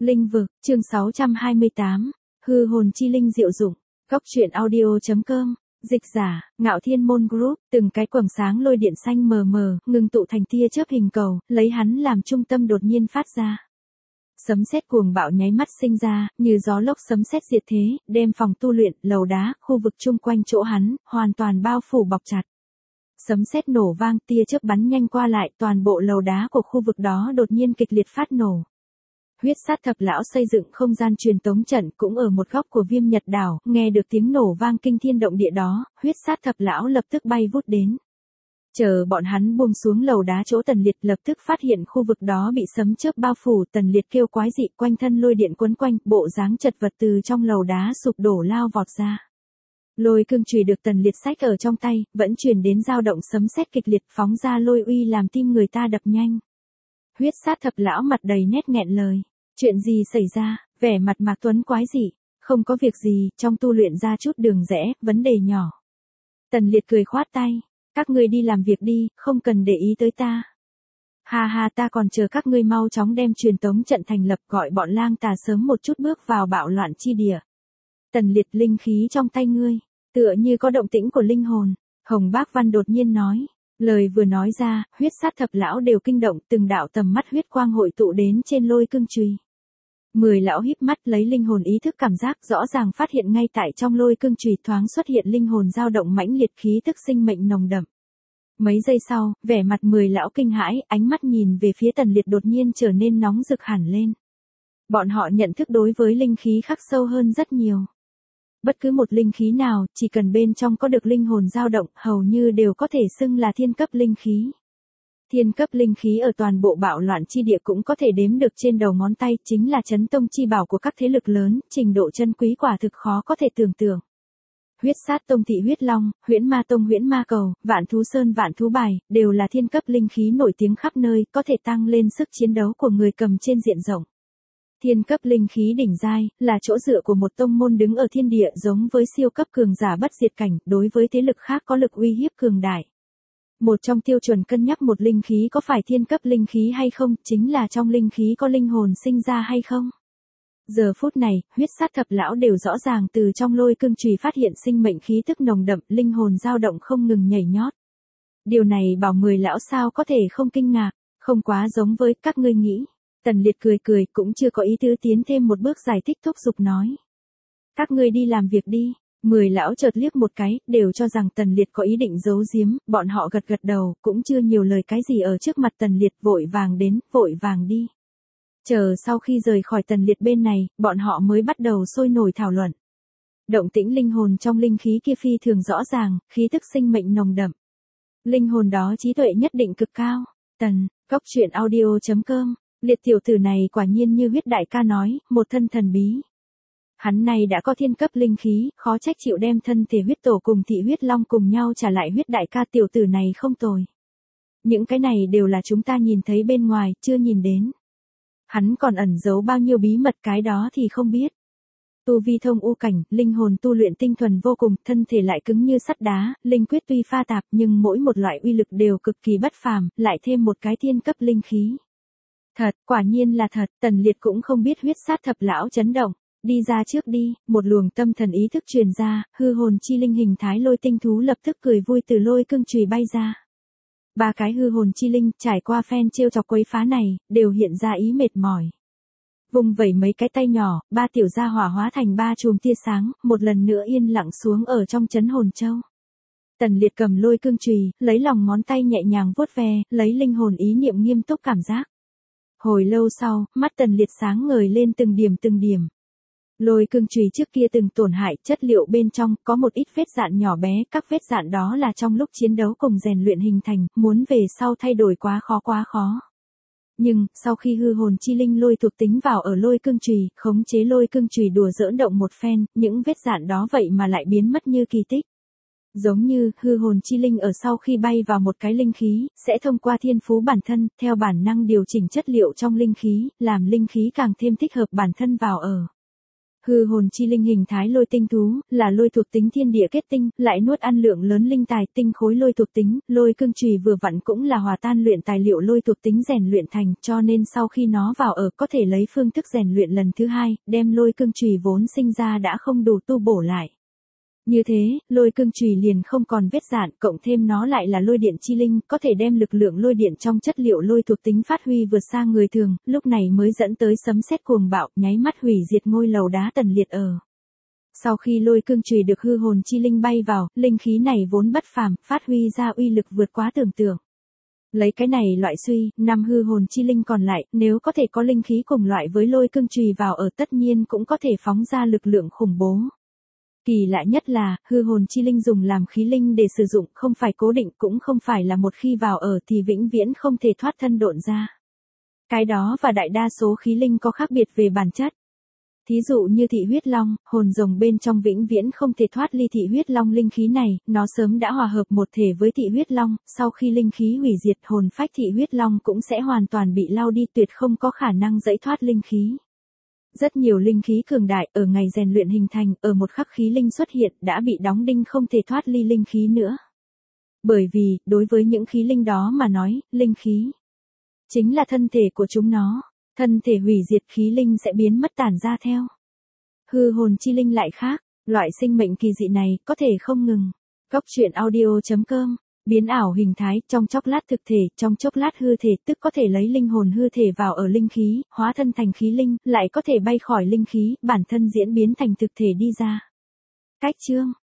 Linh vực, chương 628, hư hồn chi linh diệu dụng, góc truyện audio.com, dịch giả, Ngạo Thiên Môn Group, từng cái quầng sáng lôi điện xanh mờ mờ, ngưng tụ thành tia chớp hình cầu, lấy hắn làm trung tâm đột nhiên phát ra. Sấm sét cuồng bạo nháy mắt sinh ra, như gió lốc sấm sét diệt thế, đem phòng tu luyện, lầu đá, khu vực chung quanh chỗ hắn, hoàn toàn bao phủ bọc chặt. Sấm sét nổ vang, tia chớp bắn nhanh qua lại, toàn bộ lầu đá của khu vực đó đột nhiên kịch liệt phát nổ. Huyết sát thập lão xây dựng không gian truyền tống trận cũng ở một góc của Viêm Nhật đảo, nghe được tiếng nổ vang kinh thiên động địa đó, huyết sát thập lão lập tức bay vút đến. Chờ bọn hắn buông xuống lầu đá chỗ Tần Liệt, lập tức phát hiện khu vực đó bị sấm chớp bao phủ. Tần Liệt kêu quái dị, quanh thân lôi điện quấn quanh, bộ dáng chật vật từ trong lầu đá sụp đổ lao vọt ra. Lôi cương chùy được Tần Liệt xách ở trong tay, vẫn truyền đến dao động sấm sét kịch liệt, phóng ra lôi uy làm tim người ta đập nhanh. Huyết sát thập lão mặt đầy nét nghẹn lời. Chuyện gì xảy ra? Vẻ mặt Mạc Tuấn quái dị. Không có việc gì, trong tu luyện ra chút đường rẽ, vấn đề nhỏ. Tần Liệt cười khoát tay. Các ngươi đi làm việc đi, không cần để ý tới ta. Ha ha, ta còn chờ các ngươi mau chóng đem truyền tống trận thành lập, gọi bọn lang tà sớm một chút bước vào bạo loạn chi địa. Tần Liệt, linh khí trong tay ngươi, tựa như có động tĩnh của linh hồn. Hồng Bác Văn đột nhiên nói. Lời vừa nói ra, huyết sát thập lão đều kinh động, từng đạo tầm mắt huyết quang hội tụ đến trên lôi cương chùy. 10 lão híp mắt lấy linh hồn ý thức cảm giác, rõ ràng phát hiện ngay tại trong lôi cương chùy thoáng xuất hiện linh hồn dao động mãnh liệt, khí tức sinh mệnh nồng đậm. Mấy giây sau, vẻ mặt 10 lão kinh hãi, ánh mắt nhìn về phía Tần Liệt đột nhiên trở nên nóng rực hẳn lên. Bọn họ nhận thức đối với linh khí khắc sâu hơn rất nhiều. Bất cứ một linh khí nào, chỉ cần bên trong có được linh hồn dao động, hầu như đều có thể xưng là thiên cấp linh khí. Thiên cấp linh khí ở toàn bộ bạo loạn chi địa cũng có thể đếm được trên đầu ngón tay, chính là chấn tông chi bảo của các thế lực lớn, trình độ chân quý quả thực khó có thể tưởng tượng. Huyết sát tông thị huyết long, huyễn ma tông huyễn ma cầu, vạn thú sơn vạn thú bài, đều là thiên cấp linh khí nổi tiếng khắp nơi, có thể tăng lên sức chiến đấu của người cầm trên diện rộng. Thiên cấp linh khí đỉnh giai, là chỗ dựa của một tông môn đứng ở thiên địa, giống với siêu cấp cường giả bất diệt cảnh, đối với thế lực khác có lực uy hiếp cường đại. Một trong tiêu chuẩn cân nhắc một linh khí có phải thiên cấp linh khí hay không, chính là trong linh khí có linh hồn sinh ra hay không. Giờ phút này, huyết sát thập lão đều rõ ràng từ trong lôi cương chùy phát hiện sinh mệnh khí tức nồng đậm, linh hồn dao động không ngừng nhảy nhót. Điều này bảo 10 lão sao có thể không kinh ngạc, không quá giống với các ngươi nghĩ. Tần Liệt cười cười, cũng chưa có ý tứ tiến thêm một bước giải thích, thúc giục nói. Các ngươi đi làm việc đi. 10 lão chợt liếc một cái, đều cho rằng Tần Liệt có ý định giấu giếm, bọn họ gật gật đầu, cũng chưa nhiều lời cái gì ở trước mặt Tần Liệt, vội vàng đến, vội vàng đi. Chờ sau khi rời khỏi Tần Liệt bên này, bọn họ mới bắt đầu sôi nổi thảo luận. Động tĩnh linh hồn trong linh khí kia phi thường rõ ràng, khí tức sinh mệnh nồng đậm. Linh hồn đó trí tuệ nhất định cực cao. Góc truyện audio.com, Liệt tiểu tử này quả nhiên như huyết đại ca nói, một thân thần bí. Hắn này đã có thiên cấp linh khí, khó trách chịu đem thân thể huyết tổ cùng thị huyết long cùng nhau trả lại huyết đại ca, tiểu tử này không tồi. Những cái này đều là chúng ta nhìn thấy bên ngoài, chưa nhìn đến. Hắn còn ẩn giấu bao nhiêu bí mật, cái đó thì không biết. Tu vi thông u cảnh, linh hồn tu luyện tinh thuần vô cùng, thân thể lại cứng như sắt đá, linh quyết tuy pha tạp nhưng mỗi một loại uy lực đều cực kỳ bất phàm, lại thêm một cái thiên cấp linh khí. Thật, quả nhiên là thật, Tần Liệt cũng không biết huyết sát thập lão chấn động. Đi ra trước đi, một luồng tâm thần ý thức truyền ra, hư hồn chi linh hình thái lôi tinh thú lập tức cười vui từ lôi cương chùy bay ra. 3 cái hư hồn chi linh, trải qua phen trêu chọc quấy phá này, đều hiện ra ý mệt mỏi. Vùng vẩy mấy cái tay nhỏ, 3 tiểu gia hỏa hóa thành 3 chùm tia sáng, một lần nữa yên lặng xuống ở trong trấn hồn châu. Tần Liệt cầm lôi cương chùy, lấy lòng ngón tay nhẹ nhàng vuốt ve, lấy linh hồn ý niệm nghiêm túc cảm giác. Hồi lâu sau, mắt Tần Liệt sáng ngời lên từng điểm từng điểm. Lôi cương chùy trước kia từng tổn hại, chất liệu bên trong có một ít vết dạn nhỏ bé, các vết dạn đó là trong lúc chiến đấu cùng rèn luyện hình thành, muốn về sau thay đổi quá khó. Nhưng, sau khi hư hồn chi linh lôi thuộc tính vào ở lôi cương chùy, khống chế lôi cương chùy đùa giỡn động một phen, những vết dạn đó vậy mà lại biến mất như kỳ tích. Giống như, hư hồn chi linh ở sau khi bay vào một cái linh khí, sẽ thông qua thiên phú bản thân, theo bản năng điều chỉnh chất liệu trong linh khí, làm linh khí càng thêm thích hợp bản thân vào ở. Hư hồn chi linh hình thái lôi tinh thú, là lôi thuộc tính thiên địa kết tinh, lại nuốt ăn lượng lớn linh tài tinh khối lôi thuộc tính, lôi cương chùy vừa vặn cũng là hòa tan luyện tài liệu lôi thuộc tính rèn luyện thành, cho nên sau khi nó vào ở có thể lấy phương thức rèn luyện lần thứ hai, đem lôi cương chùy vốn sinh ra đã không đủ tu bổ lại. Như thế, lôi cương chùy liền không còn vết dạn, cộng thêm nó lại là lôi điện chi linh, có thể đem lực lượng lôi điện trong chất liệu lôi thuộc tính phát huy vượt xa người thường, lúc này mới dẫn tới sấm sét cuồng bạo, nháy mắt hủy diệt ngôi lầu đá Tần Liệt ở. Sau khi lôi cương chùy được hư hồn chi linh bay vào, linh khí này vốn bất phàm, phát huy ra uy lực vượt quá tưởng tượng. Lấy cái này loại suy, 5 hư hồn chi linh còn lại, nếu có thể có linh khí cùng loại với lôi cương chùy vào ở tất nhiên cũng có thể phóng ra lực lượng khủng bố. Kỳ lạ nhất là, hư hồn chi linh dùng làm khí linh để sử dụng, không phải cố định cũng không phải là một khi vào ở thì vĩnh viễn không thể thoát thân độn ra. Cái đó và đại đa số khí linh có khác biệt về bản chất. Thí dụ như thị huyết long, hồn rồng bên trong vĩnh viễn không thể thoát ly thị huyết long linh khí này, nó sớm đã hòa hợp một thể với thị huyết long, sau khi linh khí hủy diệt hồn phách thị huyết long cũng sẽ hoàn toàn bị lao đi, tuyệt không có khả năng dẫy thoát linh khí. Rất nhiều linh khí cường đại ở ngày rèn luyện hình thành, ở một khắc khí linh xuất hiện đã bị đóng đinh không thể thoát ly linh khí nữa. Bởi vì, đối với những khí linh đó mà nói, linh khí chính là thân thể của chúng nó. Thân thể hủy diệt khí linh sẽ biến mất tản ra theo. Hư hồn chi linh lại khác, loại sinh mệnh kỳ dị này có thể không ngừng. Góc truyện audio.com, biến ảo hình thái, trong chốc lát thực thể, trong chốc lát hư thể, tức có thể lấy linh hồn hư thể vào ở linh khí, hóa thân thành khí linh, lại có thể bay khỏi linh khí, bản thân diễn biến thành thực thể đi ra. Cách chương